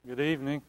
Good evening.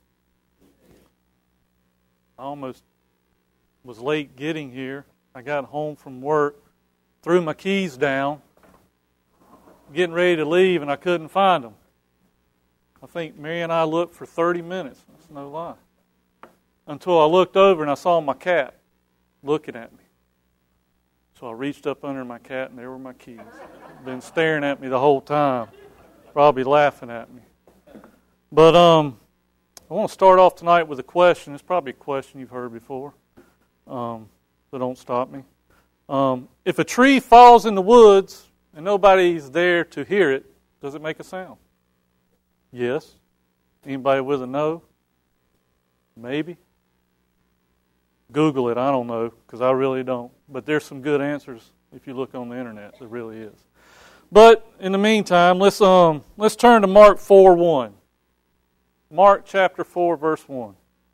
I almost was late getting here. I got home from work, threw my keys down, getting ready to leave, and I couldn't find them. I think Mary and I looked for 30 minutes. That's no lie. Until I looked over and I saw my cat looking at me. So I reached up under my cat, and there were my keys. Been staring at me the whole time, probably laughing at me. But I want to start off tonight with a question. It's probably a question you've heard before, so don't stop me. If a tree falls in the woods and nobody's there to hear it, does it make a sound? Yes. Anybody with a no? Maybe. Google it. I don't know, because I really don't. But there's some good answers if you look on the internet. There really is. But in the meantime, let's turn to Mark 4:1. Mark chapter 4, verse 1.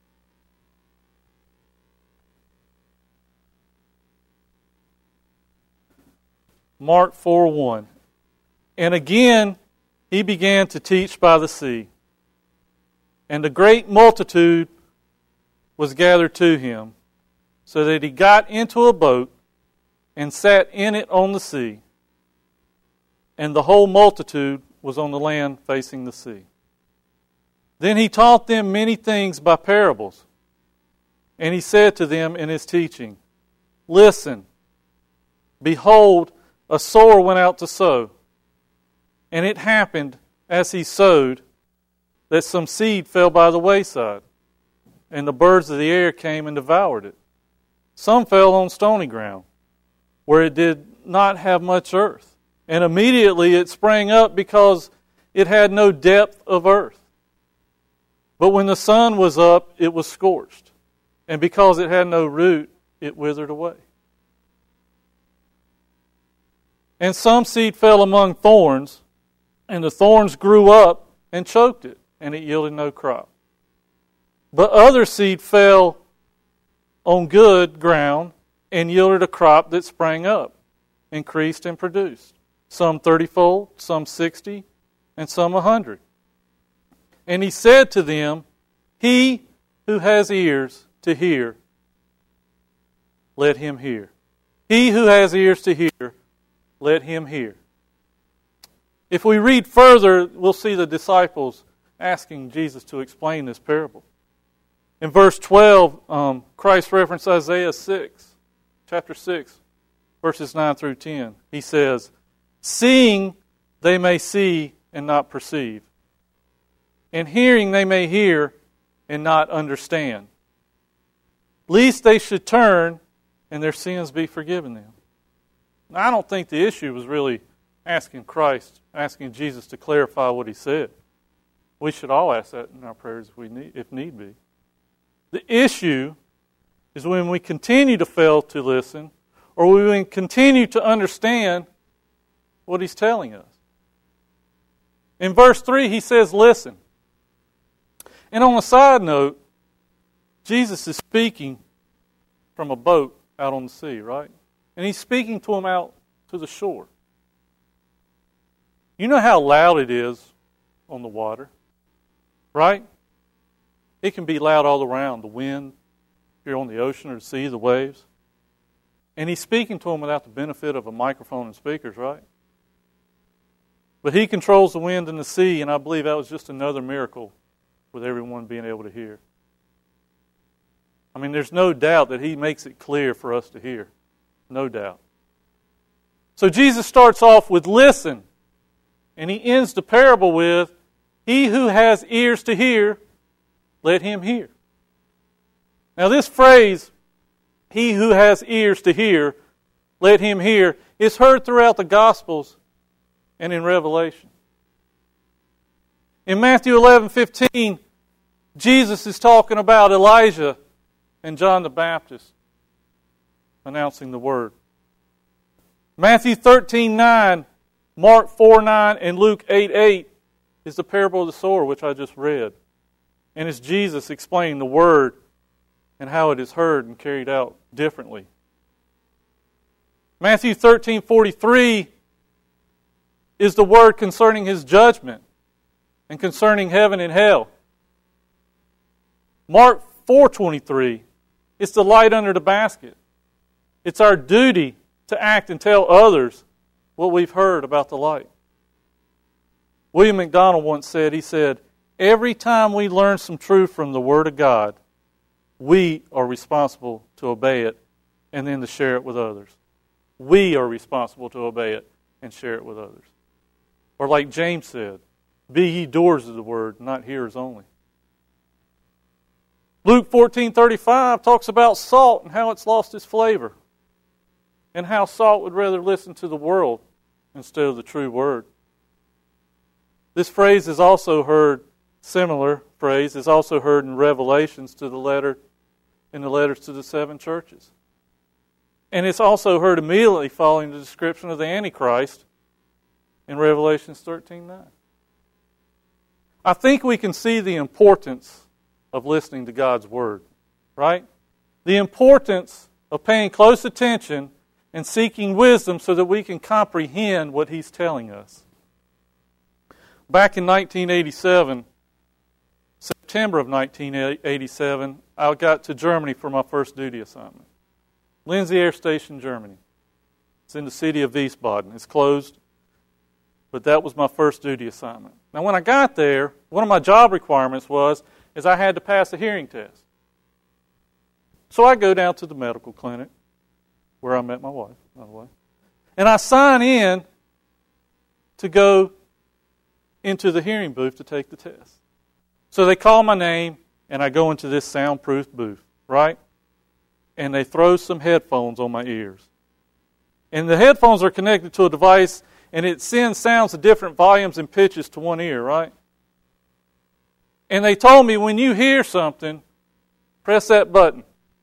Mark 4:1. And again he began to teach by the sea, and a great multitude was gathered to him, so that he got into a boat and sat in it on the sea, and the whole multitude was on the land facing the sea. Then he taught them many things by parables. And he said to them in his teaching, Listen, behold, a sower went out to sow. And it happened, as he sowed, that some seed fell by the wayside, and the birds of the air came and devoured it. Some fell on stony ground, where it did not have much earth. And immediately it sprang up because it had no depth of earth. But when the sun was up, it was scorched, and because it had no root, it withered away. And some seed fell among thorns, and the thorns grew up and choked it, and it yielded no crop. But other seed fell on good ground, and yielded a crop that sprang up, increased and produced, some 30-fold, some 60, and some 100. And he said to them, He who has ears to hear, let him hear. He who has ears to hear, let him hear. If we read further, we'll see the disciples asking Jesus to explain this parable. In verse 12, Christ referenced Isaiah 6, chapter 6, verses 9 through 10. He says, Seeing they may see and not perceive, and hearing they may hear and not understand, lest they should turn and their sins be forgiven them. Now, I don't think the issue was really asking Jesus to clarify what he said. We should all ask that in our prayers if need be. The issue is when we continue to fail to listen, or when we continue to understand what he's telling us. In verse 3, he says, Listen. And on a side note, Jesus is speaking from a boat out on the sea, right? And he's speaking to them out to the shore. You know how loud it is on the water, right? It can be loud all around, the wind, if you're on the ocean or the sea, the waves. And he's speaking to them without the benefit of a microphone and speakers, right? But he controls the wind and the sea, and I believe that was just another miracle with everyone being able to hear. I mean, there's no doubt that he makes it clear for us to hear. No doubt. So Jesus starts off with listen, and he ends the parable with, He who has ears to hear, let him hear. Now this phrase, he who has ears to hear, let him hear, is heard throughout the Gospels and in Revelation. In Matthew 11:15, Jesus is talking about Elijah and John the Baptist announcing the word. Matthew 13:9, Mark 4:9, and Luke 8:8 is the parable of the sower, which I just read. And it's Jesus explaining the word and how it is heard and carried out differently. Matthew 13:43 is the word concerning his judgment and concerning heaven and hell. Mark 4:23, it's the light under the basket. It's our duty to act and tell others what we've heard about the light. William MacDonald once said, he said, every time we learn some truth from the Word of God, we are responsible to obey it and then to share it with others. We are responsible to obey it and share it with others. Or like James said, be ye doers of the Word, not hearers only. Luke 14:35 talks about salt and how it's lost its flavor, and how salt would rather listen to the world instead of the true Word. This phrase is also heard, similar phrase, is also heard in Revelations in the letters to the 7 churches. And it's also heard immediately following the description of the Antichrist in Revelation 13:9. I think we can see the importance of listening to God's Word, right? The importance of paying close attention and seeking wisdom so that we can comprehend what He's telling us. Back in 1987, September of 1987, I got to Germany for my first duty assignment. Lindsay Air Station, Germany. It's in the city of Wiesbaden. It's closed, but that was my first duty assignment. Now when I got there, one of my job requirements is I had to pass a hearing test. So I go down to the medical clinic, where I met my wife, by the way, and I sign in to go into the hearing booth to take the test. So they call my name, and I go into this soundproof booth, right? And they throw some headphones on my ears. And the headphones are connected to a device, and it sends sounds of different volumes and pitches to one ear, right? And they told me, when you hear something, press that button.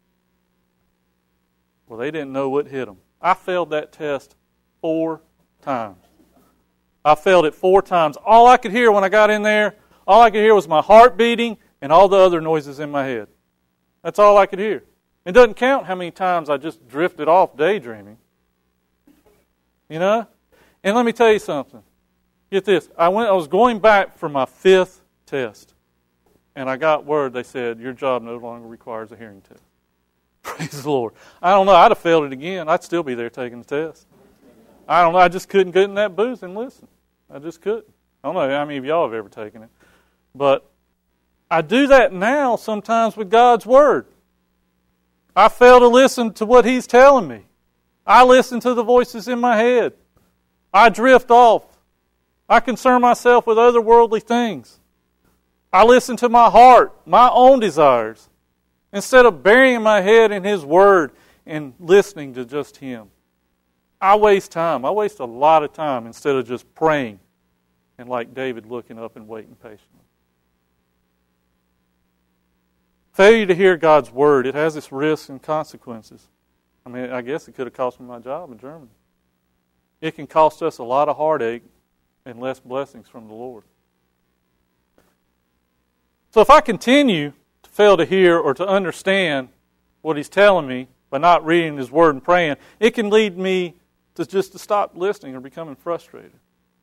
Well, they didn't know what hit them. I failed that test 4 times. I failed it 4 times. All I could hear when I got in there, all I could hear was my heart beating and all the other noises in my head. That's all I could hear. It doesn't count how many times I just drifted off daydreaming. You know? And let me tell you something. Get this. I was going back for my 5th test. And I got word, they said, your job no longer requires a hearing test. Praise the Lord. I don't know. I'd have failed it again. I'd still be there taking the test. I don't know. I just couldn't get in that booth and listen. I just couldn't. I don't know how many of y'all have ever taken it. But I do that now sometimes with God's Word. I fail to listen to what He's telling me. I listen to the voices in my head. I drift off. I concern myself with other worldly things. I listen to my heart, my own desires, instead of burying my head in His Word and listening to just Him. I waste time. I waste a lot of time instead of just praying and like David looking up and waiting patiently. Failure to hear God's Word, it has its risks and consequences. I mean, I guess it could have cost me my job in Germany. It can cost us a lot of heartache and less blessings from the Lord. So if I continue to fail to hear or to understand what He's telling me by not reading His Word and praying, it can lead me to stop listening or becoming frustrated.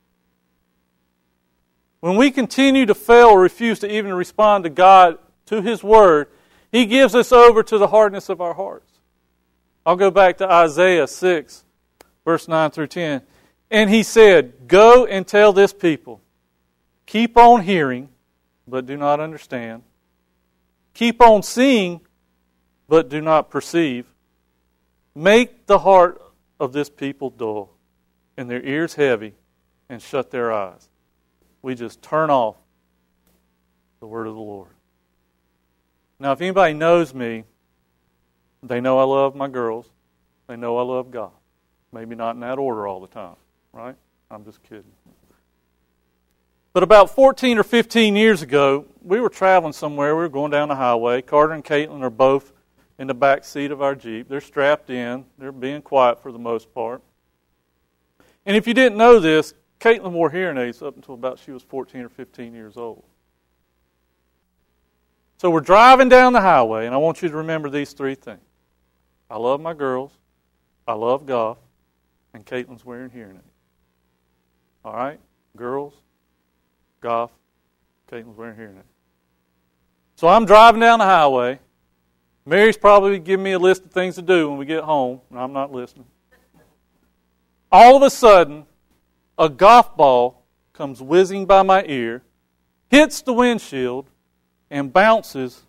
When we continue to fail or refuse to even respond to God, to His Word, He gives us over to the hardness of our hearts. I'll go back to Isaiah 6, verse 9 through 10. And He said, go and tell this people, keep on hearing, but do not understand. Keep on seeing, but do not perceive. Make the heart of this people dull, and their ears heavy, and shut their eyes. We just turn off the word of the Lord. Now, if anybody knows me, they know I love my girls. They know I love God. Maybe not in that order all the time, right? I'm just kidding. But about 14 or 15 years ago, we were traveling somewhere. We were going down the highway. Carter and Caitlin are both in the back seat of our Jeep. They're strapped in. They're being quiet for the most part. And if you didn't know this, Caitlin wore hearing aids up until about she was 14 or 15 years old. So we're driving down the highway, and I want you to remember these 3 things. I love my girls, I love golf, and Caitlin's wearing hearing aids. All right? Girls, golf, Caitlin's wearing hearing aids. So I'm driving down the highway. Mary's probably giving me a list of things to do when we get home, and I'm not listening. All of a sudden, a golf ball comes whizzing by my ear, hits the windshield, and bounces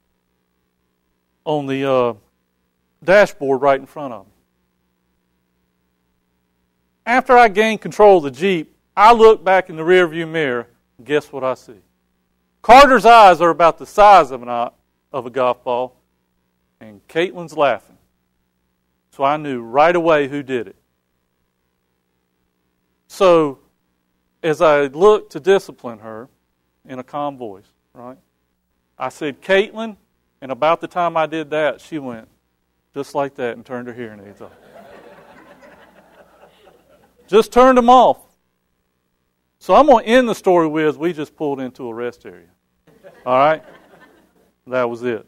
on the dashboard right in front of me. After I gain control of the Jeep, I look back in the rearview mirror, and guess what I see? Carter's eyes are about the size of a golf ball, and Caitlin's laughing. So I knew right away who did it. So, as I looked to discipline her in a calm voice, right, I said, Caitlin, and about the time I did that, she went just like that and turned her hearing aids off. Just turned them off. So I'm going to end the story with, we just pulled into a rest area. All right? That was it.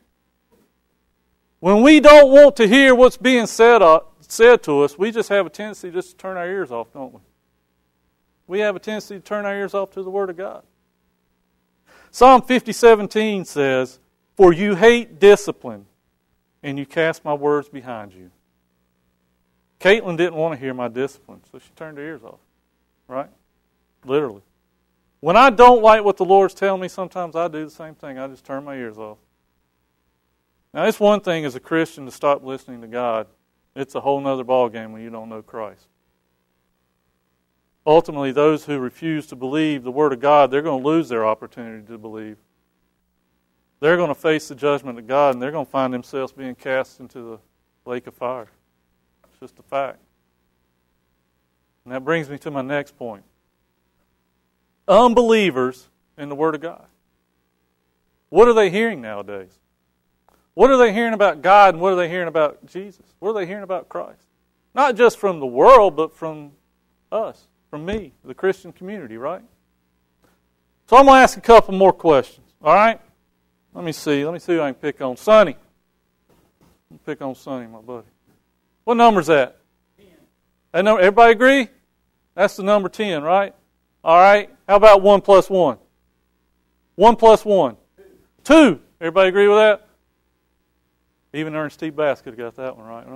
When we don't want to hear what's being said to us, we just have a tendency just to turn our ears off, don't we? We have a tendency to turn our ears off to the Word of God. Psalm 50:17 says, "For you hate discipline, and you cast my words behind you." Caitlin didn't want to hear my discipline, so she turned her ears off. Right? Literally. When I don't like what the Lord's telling me, sometimes I do the same thing. I just turn my ears off. Now, it's one thing as a Christian to stop listening to God. It's a whole other ballgame when you don't know Christ. Ultimately, those who refuse to believe the Word of God, they're going to lose their opportunity to believe. They're going to face the judgment of God, and they're going to find themselves being cast into the lake of fire. It's just a fact. And that brings me to my next point. Unbelievers in the Word of God. What are they hearing nowadays? What are they hearing about God, and what are they hearing about Jesus? What are they hearing about Christ? Not just from the world, but from us, from me, the Christian community, right? So I'm going to ask a couple more questions, all right? Let me see who I can pick on. Sonny. Pick on Sonny, my buddy. What number is that? 10. That number, everybody agree? That's the number 10, right? All right. How about 1 plus 1? 1 plus 1? 2. Everybody agree with that? Even Ernest T. Bass could have got that one right?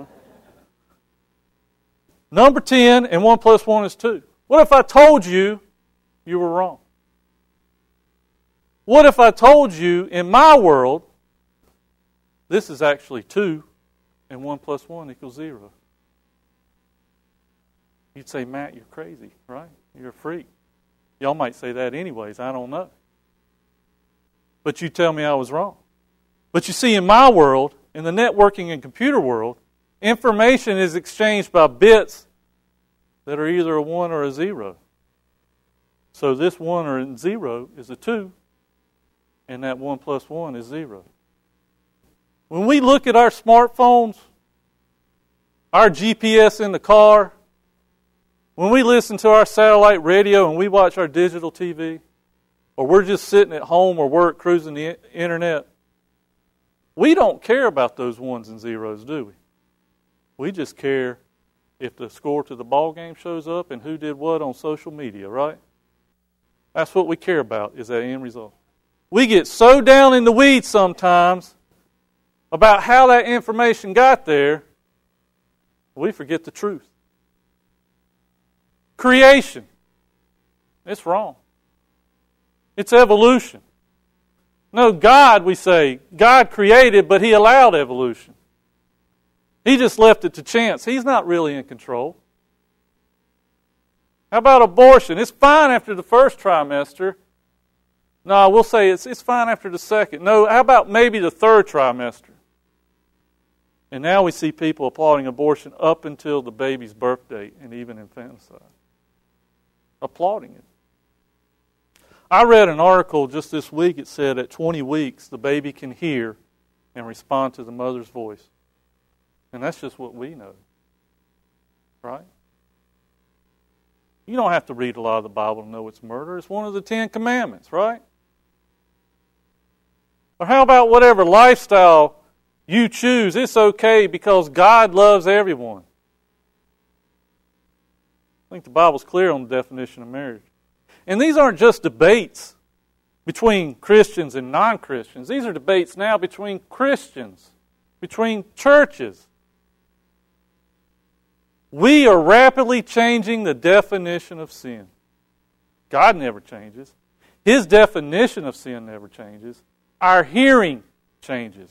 Number 10 and 1 plus 1 is 2. What if I told you you were wrong? What if I told you in my world this is actually 2 and 1 plus 1 equals 0? You'd say, Matt, you're crazy, right? You're a freak. Y'all might say that anyways, I don't know. But you tell me I was wrong. But you see, in my world, in the networking and computer world, information is exchanged by bits that are either a 1 or a 0. So this 1 or 0 is a 2, and that 1 plus 1 is 0. When we look at our smartphones, our GPS in the car, when we listen to our satellite radio and we watch our digital TV, or we're just sitting at home or work cruising the internet, we don't care about those 1s and 0s, do we? We just care if the score to the ball game shows up and who did what on social media, right? That's what we care about, is that end result. We get so down in the weeds sometimes about how that information got there, we forget the truth. Creation. It's wrong. It's evolution. No, God, we say, God created, but He allowed evolution. He just left it to chance. He's not really in control. How about abortion? It's fine after the first trimester. No, we'll say it's fine after the second. No, how about maybe the third trimester? And now we see people applauding abortion up until the baby's birth date and even infanticide. Applauding it. I read an article just this week. It said at 20 weeks the baby can hear and respond to the mother's voice. And that's just what we know. Right? You don't have to read a lot of the Bible to know it's murder. It's one of the 10 Commandments, right? Or how about whatever lifestyle you choose? It's okay because God loves everyone. I think the Bible's clear on the definition of marriage. And these aren't just debates. between Christians and non-Christians. These are debates now between Christians, between churches. We are rapidly changing the definition of sin. God never changes. His definition of sin never changes. Our hearing changes.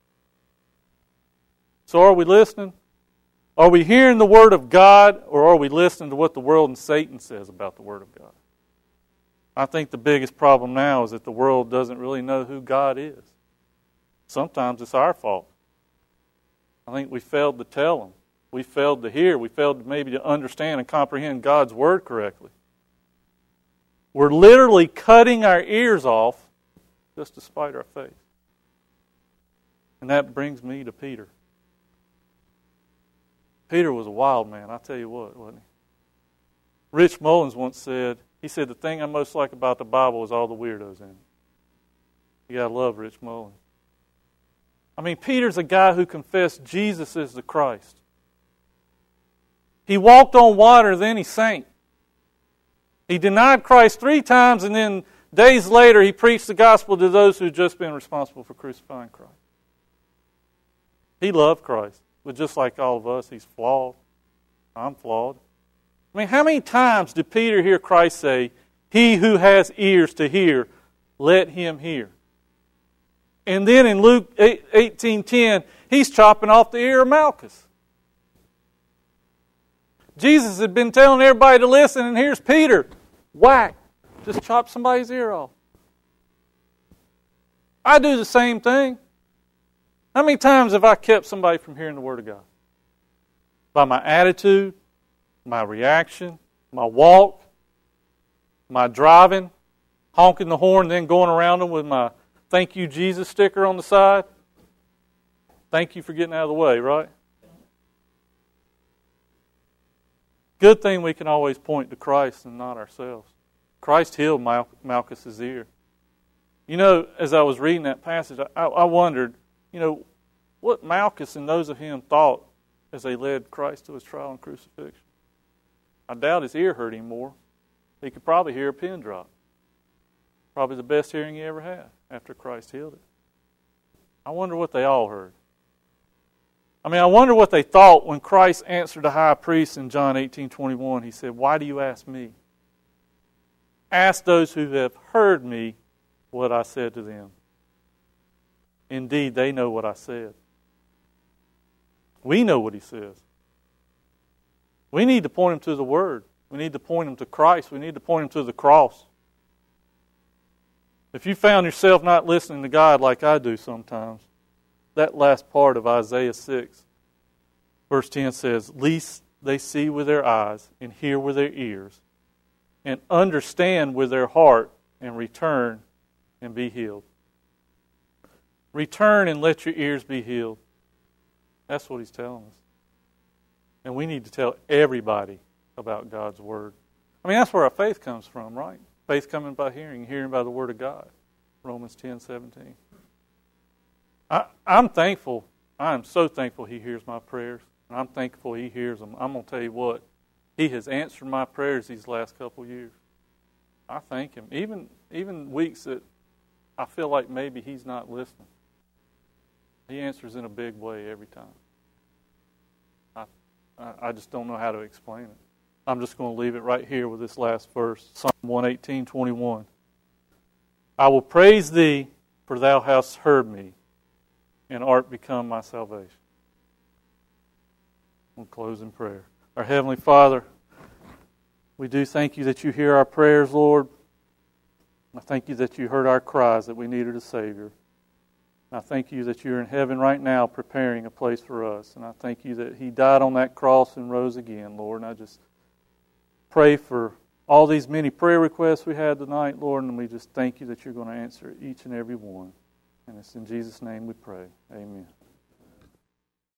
So are we listening? Are we hearing the Word of God, or are we listening to what the world and Satan says about the Word of God? I think the biggest problem now is that the world doesn't really know who God is. Sometimes it's our fault. I think we failed to tell them. We failed to hear. We failed maybe to understand and comprehend God's Word correctly. We're literally cutting our ears off just to spite our faith. And that brings me to Peter. Peter was a wild man, I tell you what, wasn't he? Rich Mullins once said, he said, the thing I most like about the Bible is all the weirdos in it. You got to love Rich Mullins. I mean, Peter's a guy who confessed Jesus is the Christ. He walked on water, then he sank. He denied Christ 3 times, and then days later he preached the gospel to those who had just been responsible for crucifying Christ. He loved Christ. But just like all of us, he's flawed. I'm flawed. I mean, how many times did Peter hear Christ say, "He who has ears to hear, let him hear"? And then in Luke 18:10, he's chopping off the ear of Malchus. Jesus had been telling everybody to listen, and here's Peter. Whack. Just chop somebody's ear off. I do the same thing. How many times have I kept somebody from hearing the Word of God? By my attitude, my reaction, my walk, my driving, honking the horn, then going around them with my "Thank you, Jesus" sticker on the side. Thank you for getting out of the way, right? Good thing we can always point to Christ and not ourselves. Christ healed Malchus's ear. You know, as I was reading that passage, I wondered, what Malchus and those of him thought as they led Christ to his trial and crucifixion. I doubt his ear hurt him more. He could probably hear a pin drop. Probably the best hearing he ever had after Christ healed it. I wonder what they all heard. I wonder what they thought when Christ answered the high priest in John 18:21. He said, "Why do you ask me? Ask those who have heard me what I said to them. Indeed, they know what I said." We know what he says. We need to point them to the Word. We need to point them to Christ. We need to point them to the cross. If you found yourself not listening to God like I do sometimes, that last part of Isaiah 6, verse 10 says, "Lest they see with their eyes and hear with their ears and understand with their heart and return and be healed." Return and let your ears be healed. That's what he's telling us. And we need to tell everybody about God's Word. That's where our faith comes from, right? Faith coming by hearing, hearing by the Word of God. Romans 10:17. I'm thankful. I am so thankful he hears my prayers. And I'm thankful he hears them. I'm going to tell you what. He has answered my prayers these last couple of years. I thank him. Even weeks that I feel like maybe he's not listening. He answers in a big way every time. I just don't know how to explain it. I'm just going to leave it right here with this last verse, Psalm 118:21. "I will praise thee, for thou hast heard me, and art become my salvation." We'll close in prayer. Our Heavenly Father, we do thank you that you hear our prayers, Lord. I thank you that you heard our cries that we needed a Savior. I thank you that you're in heaven right now preparing a place for us. And I thank you that he died on that cross and rose again, Lord. And I just pray for all these many prayer requests we had tonight, Lord, and we just thank you that you're going to answer each and every one. And it's in Jesus' name we pray. Amen.